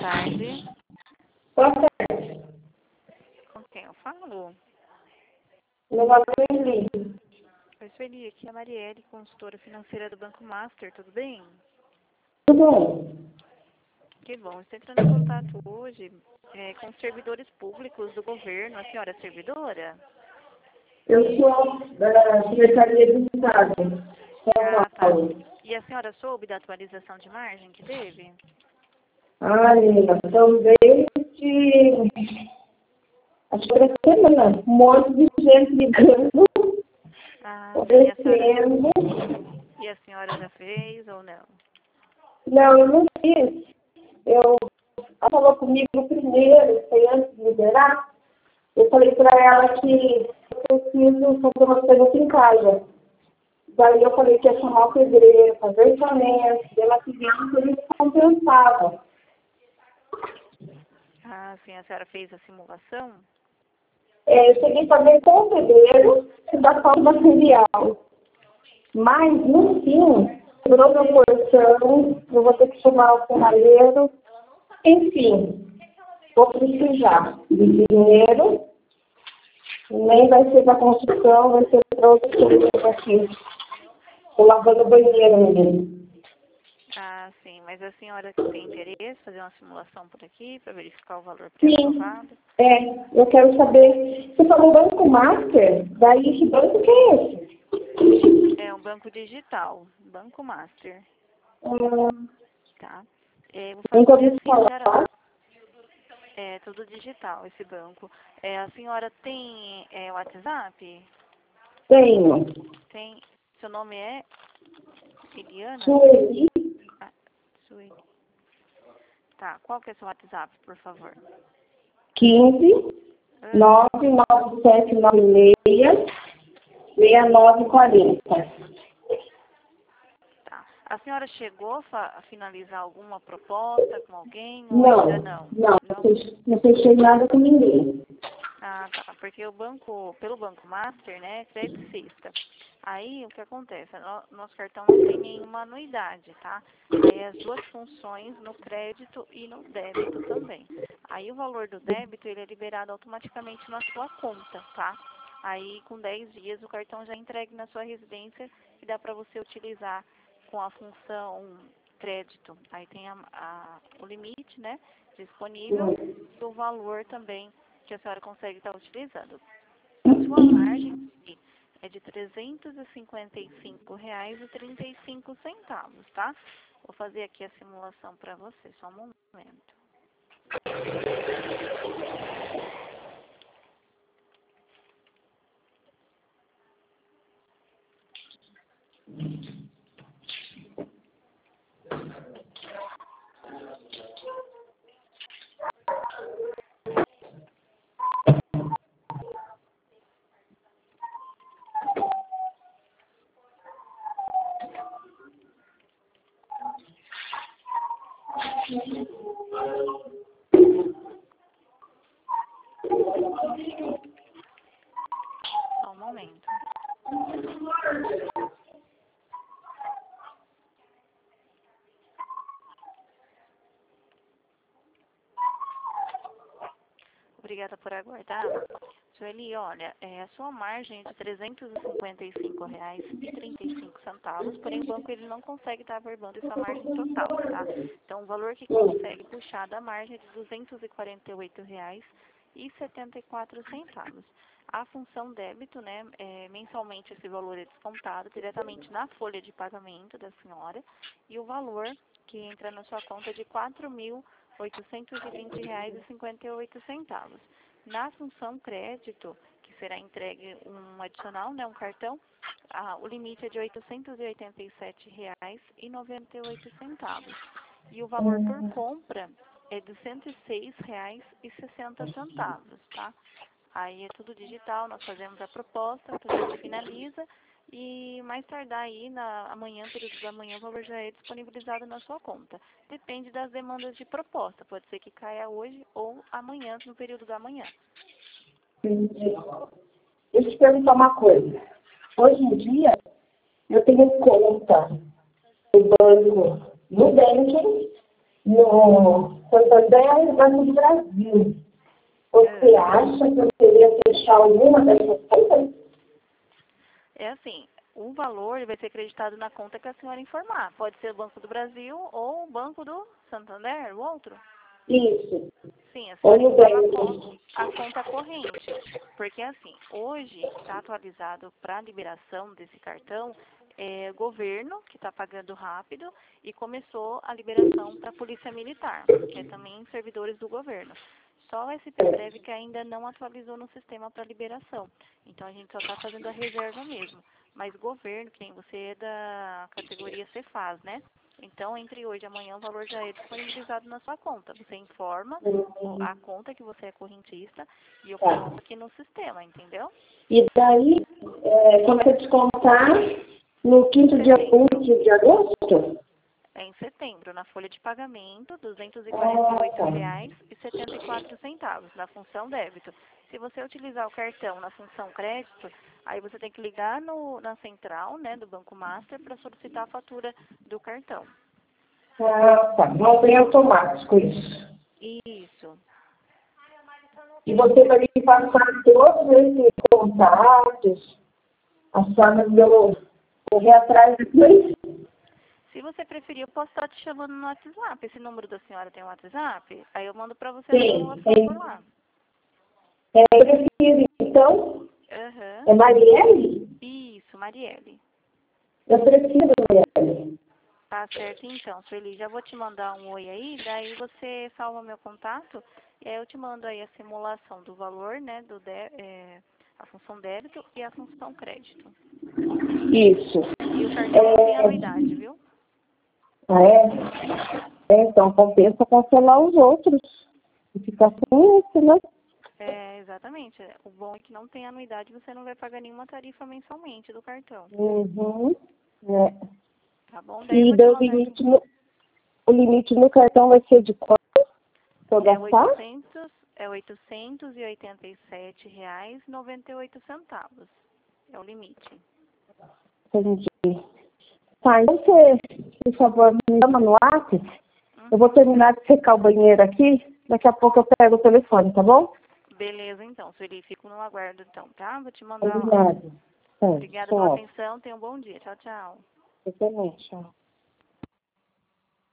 tarde. Boa tarde. Com quem eu falo? Meu nome é Eli. Oi, Sueli, aqui é a Marielle, consultora financeira do Banco Master, tudo bem? Tudo bom? Que bom, estou entrando em contato hoje com os servidores públicos do governo. A senhora é servidora? Eu sou da Secretaria do Estado, São Ah, tá. Paulo. E a senhora soube da atualização de margem que teve? Menina, são desde... Acho que era semana. Um monte de gente ligando, Ah, sim, oferecendo. e a senhora já fez ou não? Não, eu não fiz. Ela falou comigo primeiro, foi antes de liberar. Eu falei para ela que eu preciso fazer umas coisas em casa. Daí eu falei que ia chamar o pedreiro, fazer orçamento, ela seguinte, eles compensavam. Ah, sim, a senhora fez a simulação? Eu cheguei a fazer com o pedreiro e da falta de material. Mas, no fim, sobrou meu porção, eu vou ter que chamar o serralheiro. Enfim, vou precisar de dinheiro, nem vai ser para construção, vai ser para outras coisas aqui. Estou lavando o banheiro mesmo. Ah, sim, mas a senhora tem interesse em fazer uma simulação por aqui para verificar o valor pré-aprovado? Sim, eu quero saber. Você falou Banco Master? Daí que banco que é esse? É um banco digital, Banco Master, tá? Vou Nunca fazer ouvi assim, falar. é tudo digital esse banco. A senhora tem WhatsApp? Tenho. Tem. Seu nome é Eliana? Sueli Ah, Sueli. Tá, qual que é seu WhatsApp, por favor? 15 99796 6940. Tá. A senhora chegou a finalizar alguma proposta com alguém ou Não, ainda não? não fechei nada com ninguém. Ah, tá. Porque pelo Banco Master, né, é crédito sexta. Aí, o que acontece? Nosso cartão não tem nenhuma anuidade, tá? Aí, as duas funções no crédito e no débito também. Aí, o valor do débito, ele é liberado automaticamente na sua conta, tá? Aí, com 10 dias, o cartão já é entregue na sua residência e dá para você utilizar com a função crédito. Aí, tem o limite, né, disponível e o valor também que a senhora consegue estar utilizando. A sua margem é de R$ 355,35, tá? Vou fazer aqui a simulação para você, só um momento. Só um momento. Obrigada por aguardar. Sueli, olha, a sua margem é de R$ 355,35, porém o banco ele não consegue estar averbando essa margem total, tá? Então, o valor que consegue puxar da margem é de R$ 248,74. A função débito, né, mensalmente esse valor é descontado diretamente na folha de pagamento da senhora e o valor que entra na sua conta é de R$ 4.820,58. Na função crédito, que será entregue um adicional, né, um cartão, o limite é de R$ 887,98. E o valor por compra é de R$ 106,60, tá? Aí é tudo digital, nós fazemos a proposta, a gente finaliza e mais tardar aí amanhã, período da manhã, o valor já é disponibilizado na sua conta. Depende das demandas de proposta, pode ser que caia hoje ou amanhã, no período da manhã. Entendi. Deixa eu te perguntar uma coisa. Hoje em dia, eu tenho conta no banco, no banking, no Santander e Banco do Brasil. Você acha que eu deveria fechar alguma dessas contas? É assim, o valor vai ser acreditado na conta que a senhora informar. Pode ser o Banco do Brasil ou o Banco do Santander, o outro. Isso. Sim, a Ou senhora no informa banco. a conta corrente. Porque assim, hoje está atualizado para a liberação desse cartão o governo, que está pagando rápido, e começou a liberação para a Polícia Militar, que é também servidores do governo. Só o SPPrev que ainda não atualizou no sistema para liberação. Então a gente só está fazendo a reserva mesmo. Mas governo, quem você é da categoria Cefaz, né? Então, entre hoje e amanhã, o valor já é disponibilizado na sua conta. Você informa a conta que você é correntista e eu Tá. coloco aqui no sistema, entendeu? E daí, começa a descontar no quinto dia útil de agosto? É em setembro, na folha de pagamento, R$ Tá. 248,74 na função débito. Se você utilizar o cartão na função crédito, aí você tem que ligar na central, né, do Banco Master para solicitar a fatura do cartão. Tá. Não tem automático isso. Isso. E você vai me passar todos esses contatos, as formas de eu correr atrás depois? Se você preferir, eu posso estar te chamando no WhatsApp. Esse número da senhora tem um WhatsApp? Aí eu mando para você a Sim, simulação por tem. lá. Eu preciso, então, Aham. é Marielle? Isso, Marielle. Eu preciso, Marielle. Tá certo, então, Sueli. Já vou te mandar um oi aí, daí você salva meu contato e aí eu te mando aí a simulação do valor, né, a função débito e a função crédito. Isso. E o cartão não tem anuidade, viu? Ah, então, compensa cancelar os outros. E ficar com isso, né? Exatamente. O bom é que não tem anuidade, você não vai pagar nenhuma tarifa mensalmente do cartão. Uhum. É. Tá bom? Daí eu E vou te o mandar. limite no cartão vai ser de quanto pra eu É gastar? 887,98. É o limite. Entendi. Tá, então você, por favor, me chama no WhatsApp. Eu vou Uhum. terminar de secar o banheiro aqui. Daqui a pouco eu pego o telefone, tá bom? Beleza, então, Sueli. Fico no aguardo, então, tá? Vou te mandar lá. Obrigada. Tá, Obrigada pela tchau. atenção. Tenha um bom dia. Tchau, tchau. Eu também, tchau.